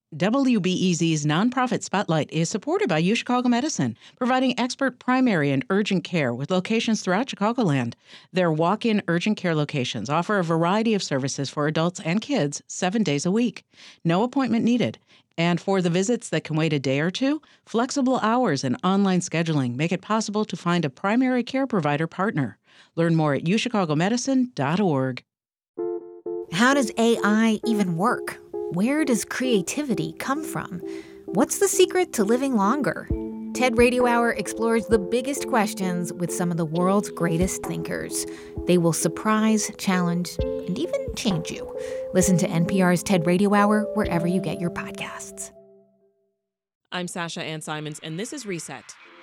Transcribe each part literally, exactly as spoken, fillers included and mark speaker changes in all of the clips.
Speaker 1: W B E Z's nonprofit Spotlight is supported by UChicago Medicine, providing expert primary and urgent care with locations throughout Chicagoland. Their walk-in urgent care locations offer a variety of services for adults and kids seven days a week. No appointment needed. And for the visits that can wait a day or two, flexible hours and online scheduling make it possible to find a primary care provider partner. Learn more at u chicago medicine dot org.
Speaker 2: How does A I even work? Where does creativity come from? What's the secret to living longer? TED Radio Hour explores the biggest questions with some of the world's greatest thinkers. They will surprise, challenge, and even change you. Listen to N P R's TED Radio Hour wherever you get your podcasts.
Speaker 3: I'm Sasha Ann Simons, and this is Reset.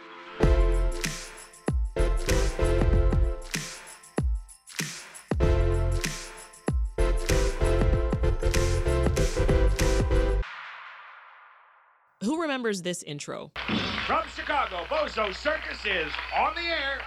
Speaker 3: Who remembers this intro?
Speaker 4: From Chicago, Bozo Circus is on the air.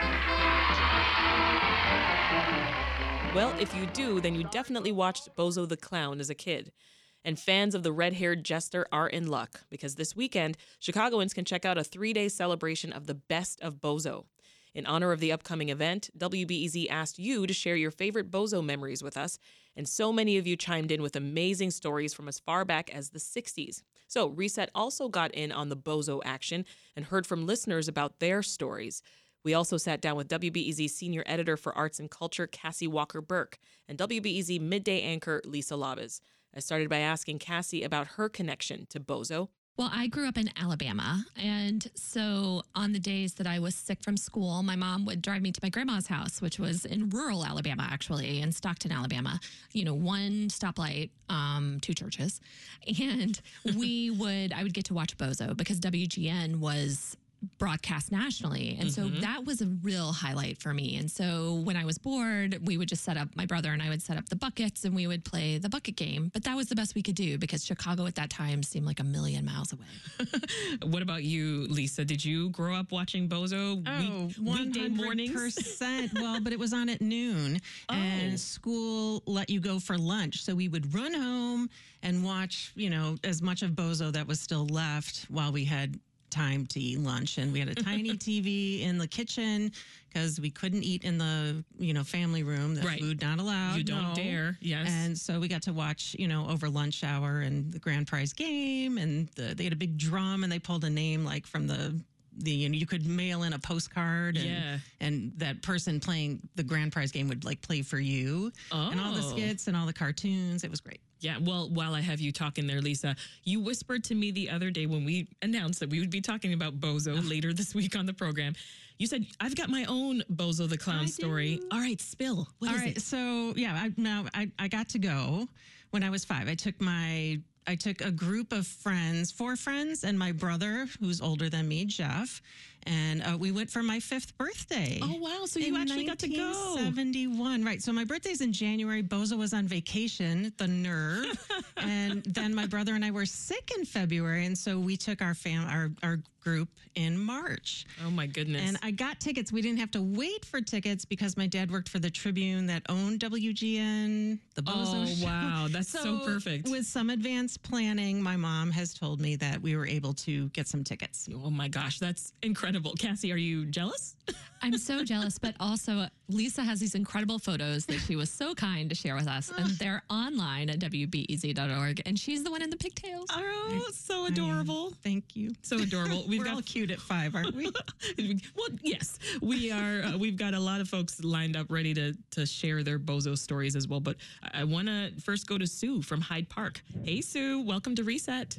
Speaker 3: Well, if you do, then you definitely watched Bozo the Clown as a kid. And fans of the red-haired jester are in luck, because this weekend, Chicagoans can check out a three-day celebration of the best of Bozo. In honor of the upcoming event, W B E Z asked you to share your favorite Bozo memories with us, and so many of you chimed in with amazing stories from as far back as the sixties. So Reset also got in on the Bozo action and heard from listeners about their stories. We also sat down with W B E Z Senior Editor for Arts and Culture, Cassie Walker-Burke, and W B E Z Midday Anchor, Lisa Labas. I started by asking Cassie about her connection to Bozo.
Speaker 5: Well, I grew up in Alabama, and so on the days that I was sick from school, my mom would drive me to my grandma's house, which was in rural Alabama, actually, in Stockton, Alabama. You know, one stoplight, um, two churches. And we would, I would get to watch Bozo because W G N was broadcast nationally. And
Speaker 3: Mm-hmm.
Speaker 5: so that was a real highlight for me. And so when I was bored, we would just set up, my brother and I would set up the buckets and we would play the bucket game. But that was the best we could do because Chicago at that time seemed like a million miles away.
Speaker 3: What about you, Lisa? Did you grow up watching Bozo
Speaker 6: Oh,
Speaker 3: week, weekday mornings?
Speaker 6: one hundred percent. Well, but it was on at noon,
Speaker 3: Oh.
Speaker 6: and school let you go for lunch. So we would run home and watch, you know, as much of Bozo that was still left while we had time to eat lunch. And we had a tiny T V in the kitchen because we couldn't eat in the, you know, family room. The
Speaker 3: Right.
Speaker 6: food not allowed.
Speaker 3: You don't
Speaker 6: no.
Speaker 3: dare, yes.
Speaker 6: And so we got to watch, you know, over lunch hour and the grand prize game. And the, they had a big drum and they pulled a name like from the, the you know, you could mail in a postcard. And,
Speaker 3: Yeah.
Speaker 6: and that person playing the grand prize game would like play for you. And all the
Speaker 3: Oh.
Speaker 6: skits and all the cartoons. It was great.
Speaker 3: Yeah, well, while I have you talking there, Lisa, you whispered to me the other day when we announced that we would be talking about Bozo later this week on the program. You said, I've got my own Bozo the Clown
Speaker 6: I
Speaker 3: story.
Speaker 6: do.
Speaker 3: All right, spill. What
Speaker 6: All
Speaker 3: is
Speaker 6: right,
Speaker 3: it?
Speaker 6: so yeah, I, now I, I got to go when I was five. I took my I took a group of friends, four friends, and my brother, who's older than me, Jeff, and uh, we went for my fifth birthday.
Speaker 3: Oh, wow. So you
Speaker 6: in
Speaker 3: actually got to go.
Speaker 6: nineteen seventy-one, right. So my birthday's in January. Bozo was on vacation, the nerve. And then my brother and I were sick in February. And so we took our fam, our, our group in March.
Speaker 3: Oh, my goodness.
Speaker 6: And I got tickets. We didn't have to wait for tickets because my dad worked for the Tribune that owned W G N, the Bozo
Speaker 3: Oh,
Speaker 6: show.
Speaker 3: wow. That's so perfect.
Speaker 6: With some advanced planning, my mom has told me that we were able to get some tickets.
Speaker 3: Oh, my gosh. That's incredible. Cassie, are you jealous?
Speaker 5: I'm so jealous, but also Lisa has these incredible photos that she was so kind to share with us, and they're online at W B E Z dot org, and she's the one in the pigtails.
Speaker 3: Oh, so adorable.
Speaker 6: Thank you.
Speaker 3: So adorable. We've
Speaker 6: We're
Speaker 3: got
Speaker 6: all cute at five, aren't we?
Speaker 3: well, yes, we are. Uh, we've got a lot of folks lined up ready to to share their Bozo stories as well. But I, I want to first go to Sue from Hyde Park. Hey, Sue, welcome to Reset.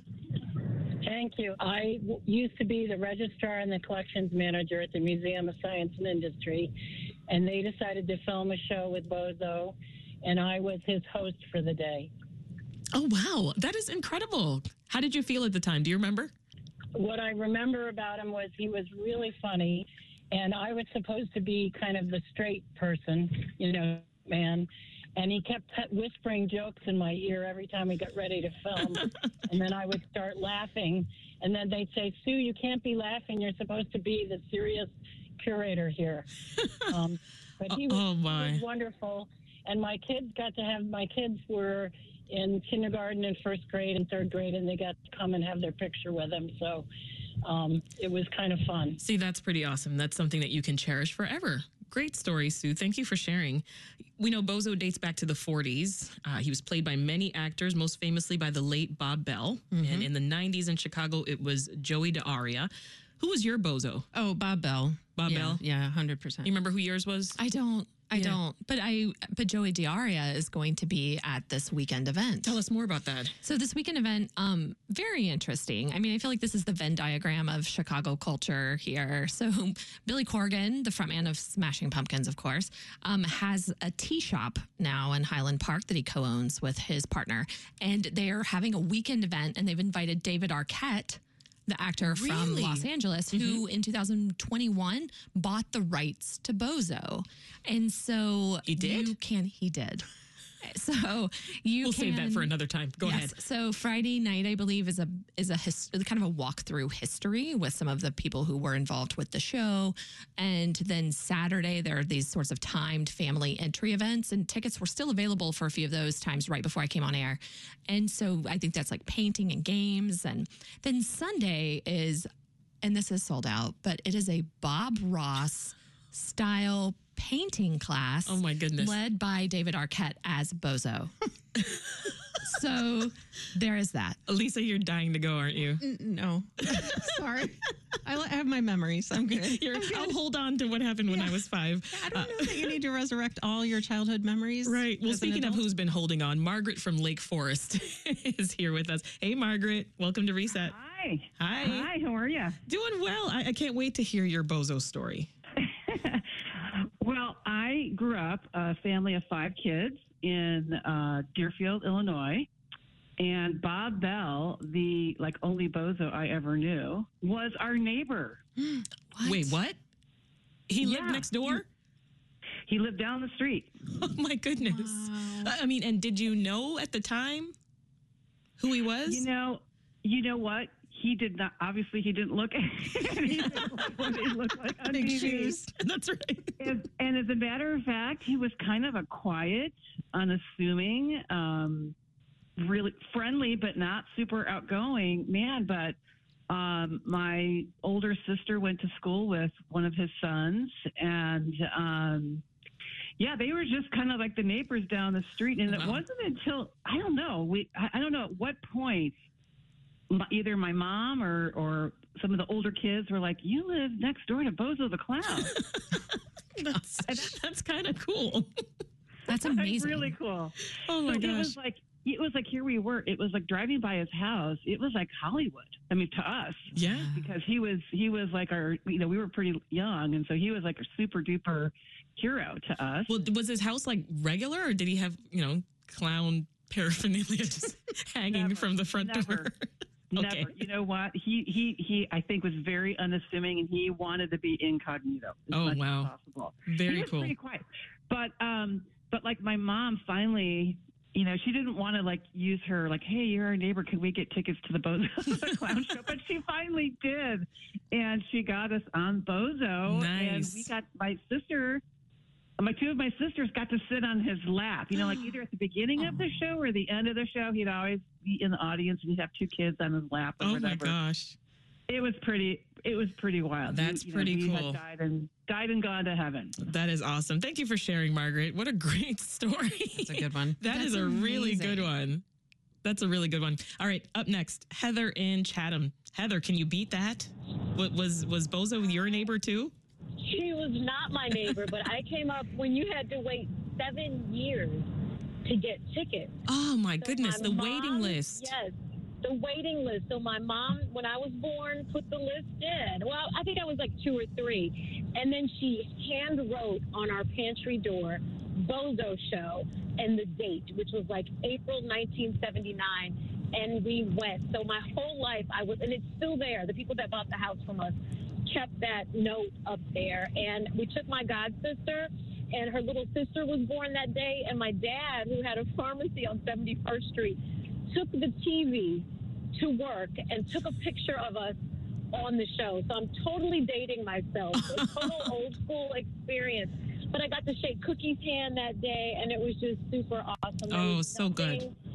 Speaker 7: Thank you. I w- used to be the registrar and the collections manager at the Museum of Science and Industry, and they decided to film a show with Bozo, and I was his host for the day.
Speaker 3: Oh, wow. That is incredible. How did you feel at the time? Do you remember?
Speaker 7: What I remember about him was he was really funny, and I was supposed to be kind of the straight person, you know, man. And he kept whispering jokes in my ear every time we got ready to film. And then I would start laughing. And then they'd say, Sue, you can't be laughing. You're supposed to be the serious curator here. Um, but he was,
Speaker 3: Oh, my.
Speaker 7: he was wonderful. And my kids got to have, my kids were in kindergarten and first grade and third grade, and they got to come and have their picture with him. So um, it was kind of fun.
Speaker 3: See, that's pretty awesome. That's something that you can cherish forever. Great story, Sue. Thank you for sharing. We know Bozo dates back to the forties. Uh, he was played by many actors, most famously by the late Bob Bell. Mm-hmm. And in the nineties in Chicago, it was Joey DeAria. Who was your Bozo?
Speaker 6: Oh, Bob Bell.
Speaker 3: Bob
Speaker 6: yeah,
Speaker 3: Bell?
Speaker 6: Yeah, one hundred percent.
Speaker 3: You remember who yours was?
Speaker 5: I don't. I
Speaker 3: Yeah.
Speaker 5: don't. But I. But Joey DeAria is going to be at this weekend event.
Speaker 3: Tell us more about that.
Speaker 5: So this weekend event, um, very interesting. I mean, I feel like this is the Venn diagram of Chicago culture here. So Billy Corgan, the frontman of Smashing Pumpkins, of course, um, has a tea shop now in Highland Park that he co-owns with his partner, and they are having a weekend event, and they've invited David Arquette, the actor from
Speaker 3: Really?
Speaker 5: Los Angeles, who in two thousand twenty-one bought the rights to Bozo. And so
Speaker 3: He did?
Speaker 5: you can, he did. So you
Speaker 3: We'll
Speaker 5: can,
Speaker 3: save that for another time. Go
Speaker 5: yes.
Speaker 3: ahead.
Speaker 5: So Friday night, I believe, is a is a his, kind of a walkthrough history with some of the people who were involved with the show, and then Saturday there are these sorts of timed family entry events, and tickets were still available for a few of those times right before I came on air, and so I think that's like painting and games, and then Sunday is, and this is sold out, but it is a Bob Ross style painting class.
Speaker 3: Oh, my goodness.
Speaker 5: Led by David Arquette as Bozo. So there is that.
Speaker 3: Lisa, you're dying to go, aren't you?
Speaker 6: No. Sorry. I li- have my memories. I'm good.
Speaker 3: You're,
Speaker 6: I'm good.
Speaker 3: I'll hold on to what happened when I was five.
Speaker 6: I don't
Speaker 3: Uh,
Speaker 6: know that you need to resurrect all your childhood memories.
Speaker 3: Right. Well,
Speaker 6: as an
Speaker 3: speaking of
Speaker 6: adult.
Speaker 3: who's been holding on, Margaret from Lake Forest is here with us. Hey, Margaret. Welcome to Reset.
Speaker 8: Hi.
Speaker 3: Hi.
Speaker 8: Hi, how are you?
Speaker 3: Doing well. I, I can't wait to hear your Bozo story.
Speaker 8: Well, I grew up a family of five kids in uh, Deerfield, Illinois. And Bob Bell, the like only Bozo I ever knew, was our neighbor.
Speaker 5: What?
Speaker 3: Wait, what? He lived
Speaker 8: Yeah.
Speaker 3: next door?
Speaker 8: He lived down the street.
Speaker 3: Oh, my goodness.
Speaker 6: Wow.
Speaker 3: I mean, and did you know at the time who he was?
Speaker 8: You know, you know what? He did not. Obviously, he didn't look. He didn't look like what he looked like on
Speaker 6: Big
Speaker 8: T V.
Speaker 3: shoes. That's right.
Speaker 8: And, and as a matter of fact, he was kind of a quiet, unassuming, um, really friendly, but not super outgoing man. But um, my older sister went to school with one of his sons, and um, yeah, they were just kind of like the neighbors down the street. And it
Speaker 3: Wow.
Speaker 8: wasn't until I don't know, we I, I don't know at what point my, either my mom or or some of the older kids were like, "You live next door to Bozo the Clown."
Speaker 3: That's, that's kind of cool.
Speaker 5: That's amazing.
Speaker 8: Really cool.
Speaker 3: Oh, my
Speaker 8: So
Speaker 3: gosh.
Speaker 8: It was like it was like here we were. It was like driving by his house. It was like Hollywood. I mean, to us,
Speaker 3: Yeah.
Speaker 8: because he was he was like our you know we were pretty young, and so he was like a super duper hero to us.
Speaker 3: Well, was his house like regular, or did he have, you know, clown paraphernalia just hanging
Speaker 8: Never.
Speaker 3: from the front
Speaker 8: Never.
Speaker 3: door?
Speaker 8: Never.
Speaker 3: Okay.
Speaker 8: You know what? He he he. I think was very unassuming, and he wanted to be incognito as
Speaker 3: Oh,
Speaker 8: much
Speaker 3: wow.
Speaker 8: as possible.
Speaker 3: Very
Speaker 8: he was
Speaker 3: cool.
Speaker 8: Pretty quiet, but um, but like my mom finally, you know, she didn't want to like use her like, hey, you're our neighbor. Can we get tickets to the Bozo the Clown show? But she finally did, and she got us on Bozo, and
Speaker 3: Nice.
Speaker 8: we got my sister. My two of my sisters got to sit on his lap. You know, like either at the beginning of the show or the end of the show, he'd always be in the audience and he'd have two kids on his lap or
Speaker 3: Oh,
Speaker 8: whatever.
Speaker 3: my gosh.
Speaker 8: It was pretty. It was pretty wild.
Speaker 3: That's
Speaker 8: You- you know,
Speaker 3: pretty
Speaker 8: he had
Speaker 3: cool.
Speaker 8: died and died and gone to heaven.
Speaker 3: That is awesome. Thank you for sharing, Margaret. What a great story.
Speaker 6: That's a good one.
Speaker 3: That
Speaker 5: That's
Speaker 3: is a really
Speaker 5: amazing.
Speaker 3: good one. That's a really good one. All right, up next, Heather in Chatham. Heather, can you beat that? What was was Bozo your neighbor too?
Speaker 9: She was not my neighbor, but I came up when you had to wait seven years to get tickets.
Speaker 3: Oh my
Speaker 9: So
Speaker 3: goodness,
Speaker 9: my
Speaker 3: the
Speaker 9: mom-
Speaker 3: waiting list.
Speaker 9: Yes, the waiting list. So my mom, when I was born, put the list in. Well, I think I was like two or three. And then she hand wrote on our pantry door, Bozo Show, and the date, which was like April nineteen seventy-nine. And we went. So my whole life I was, and it's still there. The people that bought the house from us kept that note up there. And we took my god sister, and her little sister was born that day. And my dad, who had a pharmacy on seventy-first Street, took the T V to work and took a picture of us on the show. So I'm totally dating myself. A total old school experience. But I got to shake Cookie's hand that day, and it was just super awesome. There
Speaker 3: Oh,
Speaker 9: was
Speaker 3: so good.
Speaker 9: nothing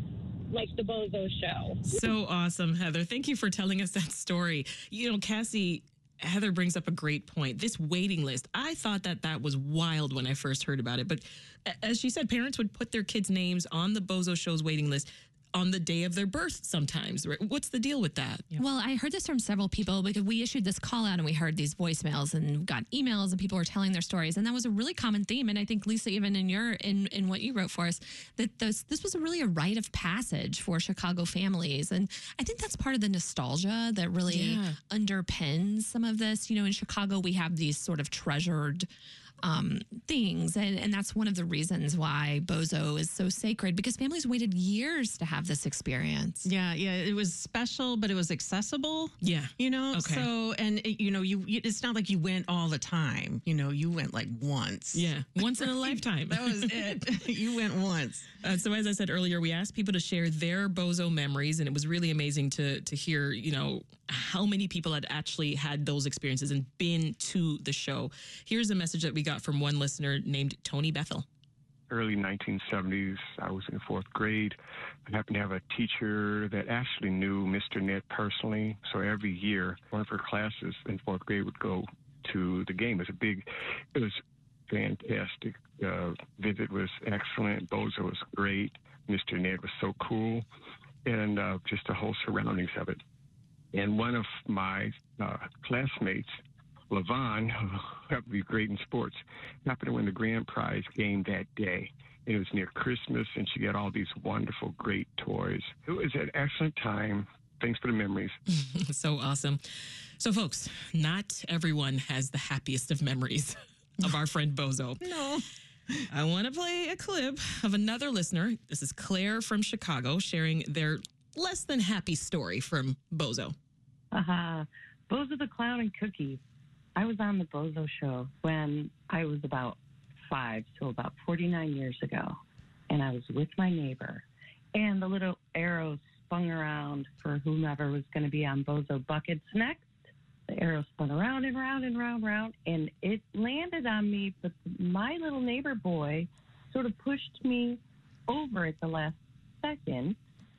Speaker 9: like the Bozo Show.
Speaker 3: So awesome, Heather. Thank you for telling us that story. You know, Cassie, Heather brings up a great point. This waiting list, I thought that that was wild when I first heard about it. But as she said, parents would put their kids' names on the Bozo Show's waiting list on the day of their birth sometimes. Right? What's the deal with that?
Speaker 5: Yeah. Well, I heard this from several people because we issued this call out and we heard these voicemails and got emails and people were telling their stories. And that was a really common theme. And I think, Lisa, even in your in, in what you wrote for us, that this, this was a really a rite of passage for Chicago families. And I think that's part of the nostalgia that really yeah. underpins some of this. You know, in Chicago, we have these sort of treasured Um, things. And, and that's one of the reasons why Bozo is so sacred, because families waited years to have this experience.
Speaker 6: Yeah, yeah. It was special, but it was accessible.
Speaker 3: Yeah.
Speaker 6: You know,
Speaker 3: okay.
Speaker 6: so, and, it, you know, you it's not like you went all the time. You know, you went like once.
Speaker 3: Yeah, once in a lifetime.
Speaker 6: That was it. You went once.
Speaker 3: Uh, so as I said earlier, we asked people to share their Bozo memories, and it was really amazing to to hear, you know, how many people had actually had those experiences and been to the show. Here's a message that we got from one listener named Tony Bethel.
Speaker 10: Early nineteen seventies, I was in fourth grade. I happened to have a teacher that actually knew Mister Ned personally. So every year, one of her classes in fourth grade would go to the game. It was a big, it was fantastic. Uh, visit was excellent. Bozo was great. Mister Ned was so cool. And uh, just the whole surroundings of it. And one of my uh, classmates, Levon, who happened to be great in sports, happened to win the grand prize game that day. And it was near Christmas, and she got all these wonderful, great toys. It was an excellent time. Thanks for the memories.
Speaker 3: So awesome. So, folks, not everyone has the happiest of memories of our friend Bozo.
Speaker 6: No.
Speaker 3: I want to play a clip of another listener. This is Claire from Chicago sharing their less than happy story from Bozo.
Speaker 11: Uh-huh. Bozo the Clown and Cookie. I was on the Bozo Show when I was about five, so about forty-nine years ago. And I was with my neighbor. And the little arrow spun around for whomever was going to be on Bozo Buckets next. The arrow spun around and round and round and round, and it landed on me, but my little neighbor boy sort of pushed me over at the last second,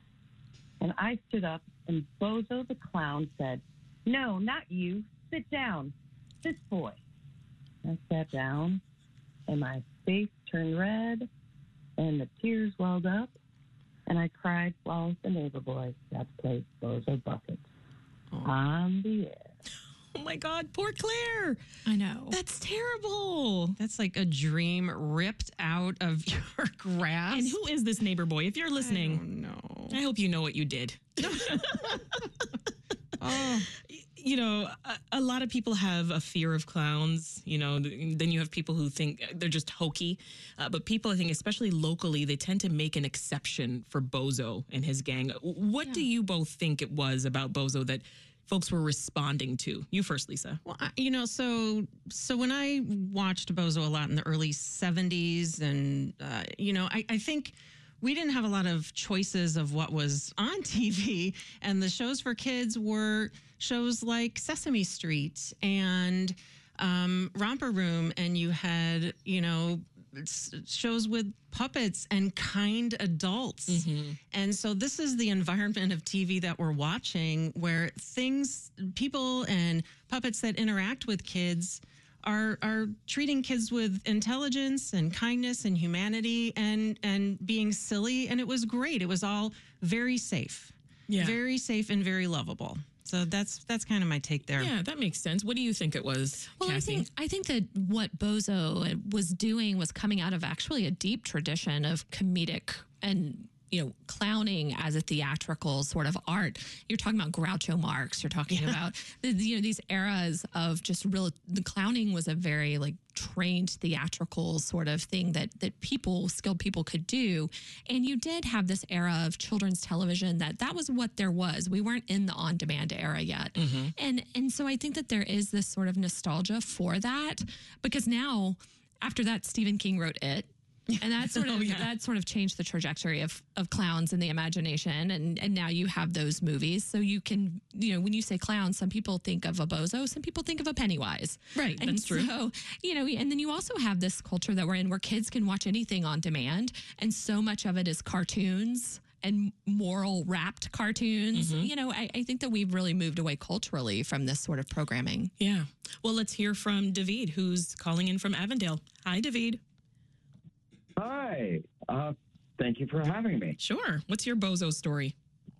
Speaker 11: and I stood up, and Bozo the Clown said, "No, not you. Sit down. This boy." I sat down, and my face turned red, and the tears welled up, and I cried while the neighbor boy got to play Bozo Buckets oh. on the air.
Speaker 3: Oh, my God. Poor Claire.
Speaker 5: I know.
Speaker 3: That's terrible.
Speaker 6: That's like a dream ripped out of your grasp.
Speaker 3: And who is this neighbor boy? If you're listening,
Speaker 6: I don't know.
Speaker 3: I hope you know what you did. Oh. You know, a, a lot of people have a fear of clowns. You know, then you have people who think they're just hokey. Uh, but people, I think, especially locally, they tend to make an exception for Bozo and his gang. What yeah. do you both think it was about Bozo that folks were responding to? You first, Lisa.
Speaker 6: Well, I, you know, so so when I watched Bozo a lot in the early seventies, and, uh, you know, I, I think we didn't have a lot of choices of what was on T V, and the shows for kids were shows like Sesame Street and um, Romper Room, and you had, you know, shows with puppets and kind adults. Mm-hmm. And so this is the environment of T V that we're watching, where things, people and puppets that interact with kids are are treating kids with intelligence and kindness and humanity and and being silly. And it was great. It was all very safe. Yeah. Very safe and very lovable. So that's that's kind of my take there.
Speaker 3: Yeah, that makes sense. What do you think it was,
Speaker 5: well,
Speaker 3: Cassie?
Speaker 5: I think, I think that what Bozo was doing was coming out of actually a deep tradition of comedic and, you know, clowning as a theatrical sort of art. You're talking about Groucho Marx. You're talking yeah. about, the, you know, these eras of just real, the clowning was a very like trained theatrical sort of thing that, that people, skilled people could do. And you did have this era of children's television that that was what there was. We weren't in the on-demand era yet. Mm-hmm. And, and so I think that there is this sort of nostalgia for that, because now after that, Stephen King wrote It. And that sort of oh, yeah. that sort of changed the trajectory of, of clowns in the imagination, and and now you have those movies. So you can, you know, when you say clowns, some people think of a Bozo, some people think of a Pennywise.
Speaker 3: Right,
Speaker 5: and
Speaker 3: that's true.
Speaker 5: So, you know, and then you also have this culture that we're in where kids can watch anything on demand, and so much of it is cartoons and moral wrapped cartoons.
Speaker 3: Mhm.
Speaker 5: You know, I, I think that we've really moved away culturally from this sort of programming.
Speaker 3: Yeah. Well, let's hear from David, who's calling in from Avondale. Hi, David.
Speaker 12: Hi. Uh, thank you for having me.
Speaker 3: Sure. What's your bozo story?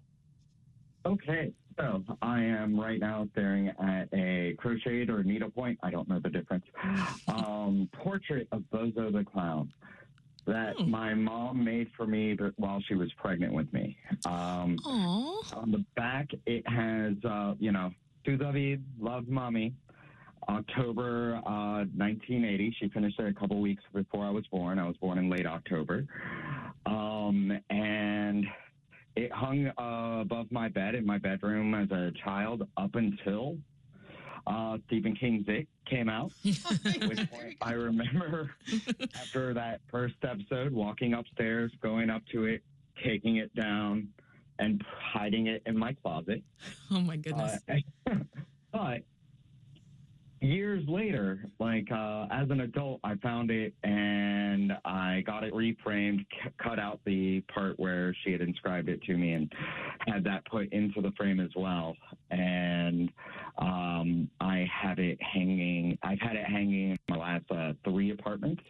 Speaker 12: Okay. So I am right now staring at a crocheted or needlepoint, I don't know the difference, um, portrait of Bozo the Clown that
Speaker 3: Oh.
Speaker 12: my mom made for me but while she was pregnant with me. Um,
Speaker 3: Aw.
Speaker 12: on the back, it has, uh, you know, to David, love mommy. October uh, nineteen eighty. She finished it a couple weeks before I was born. I was born in late October. Um, and it hung uh, above my bed in my bedroom as a child up until uh, Stephen King's It came out. At which point I remember after that first episode, walking upstairs, going up to it, taking it down, and hiding it in my closet.
Speaker 3: Oh, my goodness.
Speaker 12: Uh, but years later, like uh, as an adult, I found it and I got it reframed, c- cut out the part where she had inscribed it to me and had that put into the frame as well. And um, I have it hanging, I've had it hanging in my last uh, three apartments.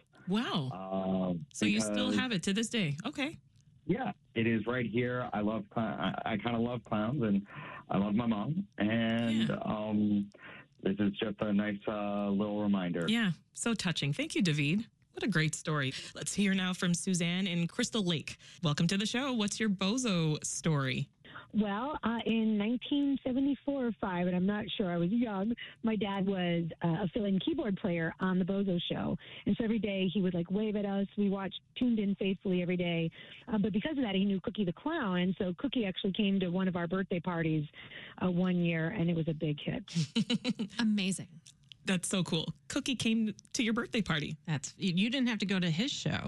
Speaker 3: Wow.
Speaker 12: Uh,
Speaker 3: So you still
Speaker 12: because-
Speaker 3: have it to this day. Okay.
Speaker 12: Yeah, it is right here. I love, cl- I, I kind of love clowns and I love my mom. And um, this is just a nice uh, little reminder.
Speaker 3: Yeah. So touching. Thank you, David. What a great story. Let's hear now from Suzanne in Crystal Lake. Welcome to the show. What's your bozo story?
Speaker 13: Well, uh, in nineteen seventy-four or five, and I'm not sure, I was young, my dad was uh, a fill-in keyboard player on the Bozo Show. And so every day he would like wave at us. We watched, tuned in faithfully every day. Uh, but because of that, he knew Cookie the Clown. And so Cookie actually came to one of our birthday parties uh, one year, and it was a big hit.
Speaker 5: Amazing.
Speaker 3: That's so cool. Cookie came to your birthday party.
Speaker 6: That's you didn't have to go to his show.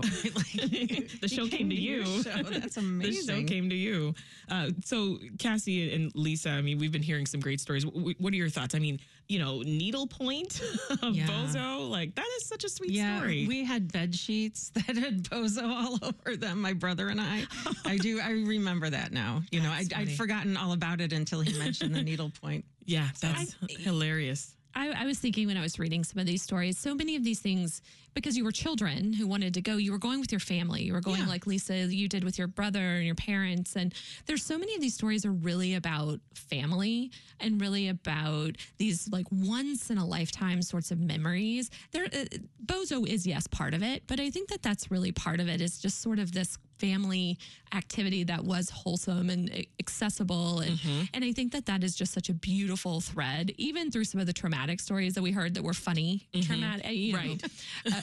Speaker 3: The show came, to
Speaker 6: your
Speaker 3: you.
Speaker 6: show. That's
Speaker 3: The
Speaker 6: amazing.
Speaker 3: show came to you. Uh, so Cassie and Lisa, I mean, we've been hearing some great stories. W- what are your thoughts? I mean, you know, needlepoint of
Speaker 6: Yeah.
Speaker 3: Bozo, like that is such a sweet
Speaker 6: Yeah,
Speaker 3: story.
Speaker 6: we had bed sheets that had Bozo all over them. My brother and I, I do. I remember that now. You know, I,
Speaker 3: That's
Speaker 6: I'd
Speaker 3: funny.
Speaker 6: forgotten all about it until he mentioned the needlepoint.
Speaker 3: Yeah, that's hilarious.
Speaker 5: I, I was thinking when I was reading some of these stories, so many of these things, because you were children who wanted to go, you were going with your family. You were going
Speaker 6: Yeah.
Speaker 5: like Lisa, you did with your brother and your parents. And there's so many of these stories are really about family and really about these like once in a lifetime sorts of memories. There, uh, Bozo is, yes, part of it, but I think that that's really part of it is just sort of this family activity that was wholesome and uh, accessible. And, and I think that that is just such a beautiful thread, even through some of the traumatic stories that we heard that were funny,
Speaker 3: Mhm.
Speaker 5: traumatic, you know.
Speaker 3: Right.
Speaker 5: Uh,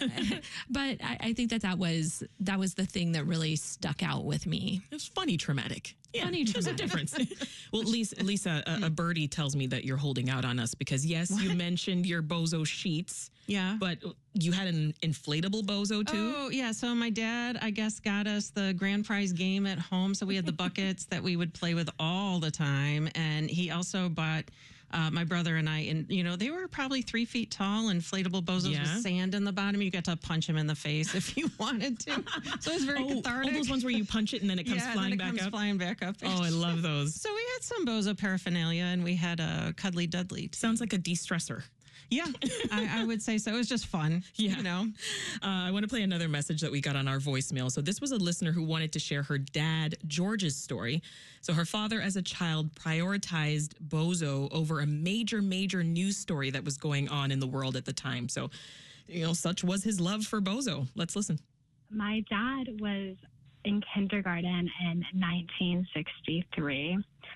Speaker 5: but I, I think that that was, that was the thing that really stuck out with me.
Speaker 3: It was funny traumatic. Yeah,
Speaker 5: Funny
Speaker 3: there's a
Speaker 5: traumatic.
Speaker 3: difference. Well, Lisa, Lisa a, a birdie tells me that you're holding out on us because, yes, you mentioned your Bozo sheets.
Speaker 6: Yeah.
Speaker 3: But you had an inflatable Bozo, too?
Speaker 6: Oh, yeah. So my dad, I guess, got us the grand prize game at home. So we had the buckets that we would play with all the time. And he also bought uh, my brother and I, and, you know, they were probably three feet tall, inflatable Bozos
Speaker 3: Yeah.
Speaker 6: with sand in the bottom. You got to punch him in the face if you wanted to. So it was very
Speaker 3: Oh,
Speaker 6: cathartic.
Speaker 3: all those ones where you punch it and then it comes
Speaker 6: yeah,
Speaker 3: flying
Speaker 6: and then it
Speaker 3: back
Speaker 6: comes
Speaker 3: up?
Speaker 6: flying back up.
Speaker 3: Oh, I love those.
Speaker 6: So we had some Bozo paraphernalia, and we had a Cuddly Dudley.
Speaker 3: Sounds like a de-stressor.
Speaker 6: Yeah, I, I would say so. It was just fun.
Speaker 3: Yeah.
Speaker 6: You know?
Speaker 3: Uh, I want to play another message that we got on our voicemail. So this was a listener who wanted to share her dad, George's story. So her father, as a child, prioritized Bozo over a major, major news story that was going on in the world at the time. So, you know, such was his love for Bozo. Let's listen.
Speaker 14: My dad was in kindergarten in nineteen sixty-three.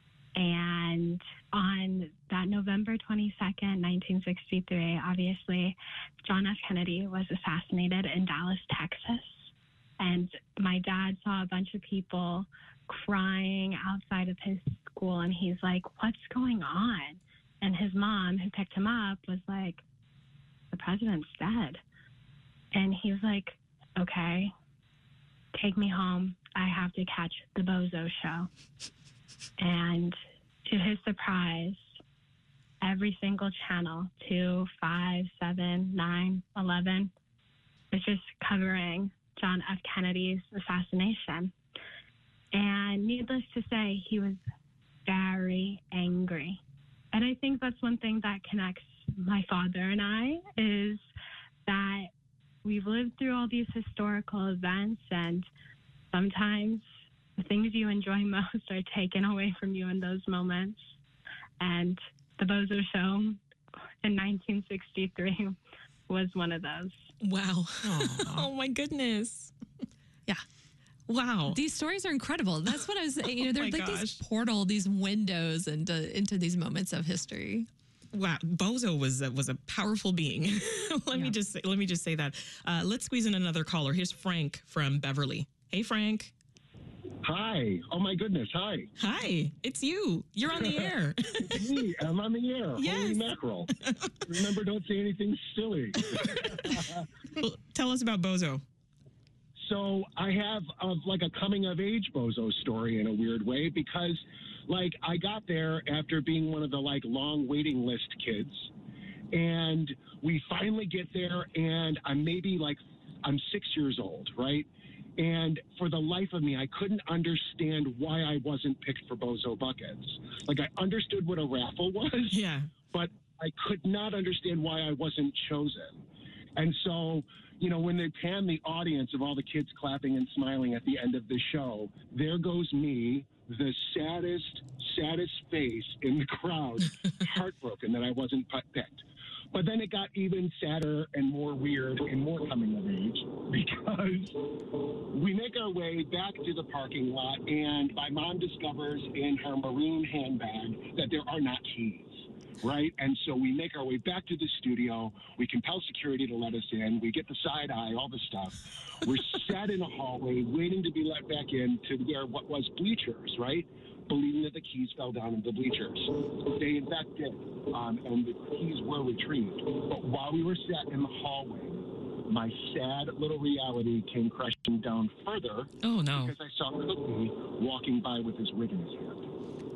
Speaker 14: And on that November twenty-second, nineteen sixty-three, obviously, John F. Kennedy was assassinated in Dallas, Texas. And my dad saw a bunch of people crying outside of his school. And he's like, what's going on? And his mom, who picked him up, was like, the president's dead. And he was like, okay, take me home. I have to catch the Bozo show. And to his surprise, every single channel, two, five, seven, nine, eleven, was just covering John F. Kennedy's assassination. And needless to say, he was very angry. And I think that's one thing that connects my father and I, is that we've lived through all these historical events, and sometimes the things you enjoy most are taken away from you in those moments. And the Bozo Show in nineteen sixty-three was one of those.
Speaker 3: Wow. Oh, my goodness.
Speaker 5: Yeah.
Speaker 3: Wow.
Speaker 5: These stories are incredible. That's what I was saying. You know,
Speaker 3: Oh
Speaker 5: they're
Speaker 3: my
Speaker 5: like
Speaker 3: gosh.
Speaker 5: these portal, these windows into, into these moments of history.
Speaker 3: Wow, Bozo was a, was a powerful being. let me just say, let me just say that. Uh, let's squeeze in another caller. Here's Frank from Beverly. Hey, Frank.
Speaker 15: Hi. Oh, my goodness. Hi.
Speaker 3: Hi. It's you. You're on the air.
Speaker 15: It's me. I'm on the air.
Speaker 3: Yes.
Speaker 15: Holy mackerel. Remember, don't say anything silly.
Speaker 3: Well, tell us about Bozo.
Speaker 15: So I have uh, like a coming of age Bozo story in a weird way, because like I got there after being one of the like long waiting list kids, and we finally get there, and I'm maybe like I'm six years old, right? And for the life of me, I couldn't understand why I wasn't picked for Bozo Buckets. Like I understood what a raffle was,
Speaker 3: yeah,
Speaker 15: but I could not understand why I wasn't chosen. And so, you know, when they pan the audience of all the kids clapping and smiling at the end of the show, there goes me, the saddest, saddest face in the crowd, heartbroken that I wasn't picked. But then it got even sadder and more weird and more coming of age, because we make our way back to the parking lot, and my mom discovers in her maroon handbag that there are not keys. Right? And so we make our way back to the studio. We compel security to let us in. We get the side eye, all the stuff. We're sat in a hallway waiting to be let back in to where what was bleachers, right? Believing that the keys fell down into the bleachers. They in fact did. Um, and the keys were retrieved. But while we were sat in the hallway, my sad little reality came crashing down further.
Speaker 3: Oh, no.
Speaker 15: Because I saw Cookie walking by with his wig in his hand.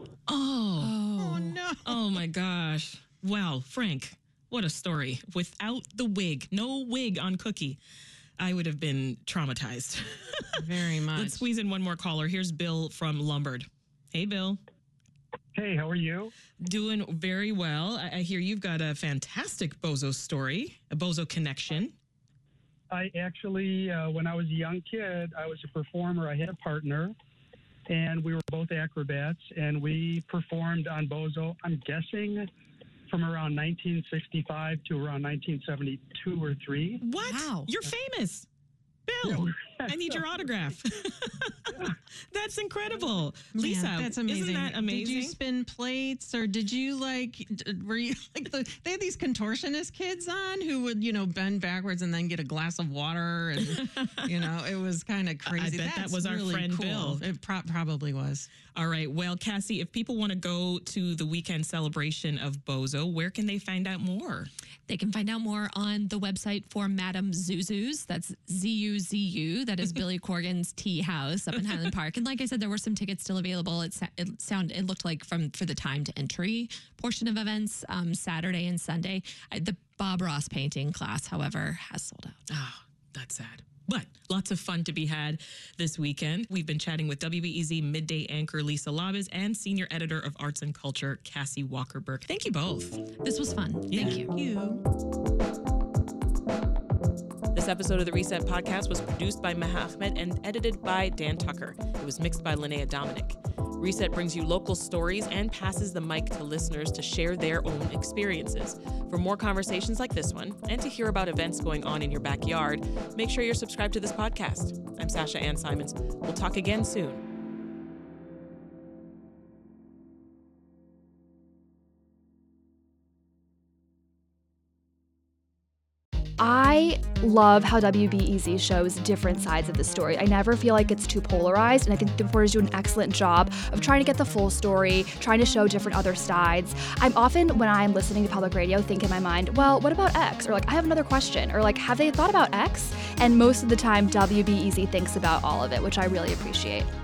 Speaker 3: Oh. Oh, no. Oh, my gosh. Wow, Frank, what a story. Without the wig, no wig on Cookie, I would have been traumatized.
Speaker 6: Very much.
Speaker 3: Let's squeeze in one more caller. Here's Bill from Lombard. Hey, Bill.
Speaker 16: Hey, how are you?
Speaker 3: Doing very well. I, I hear you've got a fantastic Bozo story, a Bozo connection.
Speaker 16: I actually, uh, when I was a young kid, I was a performer. I had a partner, and we were both acrobats, and we performed on Bozo, I'm guessing, from around nineteen sixty-five to around nineteen seventy-two or three.
Speaker 3: What? Wow. You're famous. Bill, I need your autograph. That's incredible.
Speaker 6: Man,
Speaker 3: Lisa,
Speaker 6: that's amazing.
Speaker 3: Isn't that amazing?
Speaker 6: Did you spin plates, or did you like, d- were you like the, they had these contortionist kids on who would, you know, bend backwards and then get a glass of water. And, you know, it was kind of crazy.
Speaker 3: I bet
Speaker 6: That's
Speaker 3: that was our
Speaker 6: really
Speaker 3: friend
Speaker 6: cool.
Speaker 3: Bill.
Speaker 6: It pro- probably was.
Speaker 3: All right. Well, Cassie, if people want to go to the weekend celebration of Bozo, where can they find out more?
Speaker 5: They can find out more on the website for Madame Zuzu's. That's Z U Z U. That is Billy Corgan's tea house up in Highland Park. And like I said, there were some tickets still available. It, it sound it looked like from for the time to entry portion of events, um, Saturday and Sunday. I, the Bob Ross painting class, however, has sold out.
Speaker 3: Oh, that's sad. But lots of fun to be had this weekend. We've been chatting with W B E Z midday anchor Lisa Labas and senior editor of Arts and Culture Cassie Walker-Burke. Thank you both.
Speaker 5: This was fun.
Speaker 3: Yeah.
Speaker 5: Thank you.
Speaker 6: Thank you.
Speaker 3: This episode of the Reset Podcast was produced by Maha Ahmed and edited by Dan Tucker. It was mixed by Linnea Dominic. Reset brings you local stories and passes the mic to listeners to share their own experiences. For more conversations like this one, and to hear about events going on in your backyard, make sure you're subscribed to this podcast. I'm Sasha Ann Simons. We'll talk again soon.
Speaker 17: I love how W B E Z shows different sides of the story. I never feel like it's too polarized, and I think the reporters do an excellent job of trying to get the full story, trying to show different other sides. I'm often, when I'm listening to public radio, think in my mind, well, what about X? Or like, I have another question. Or like, have they thought about X? And most of the time, W B E Z thinks about all of it, which I really appreciate.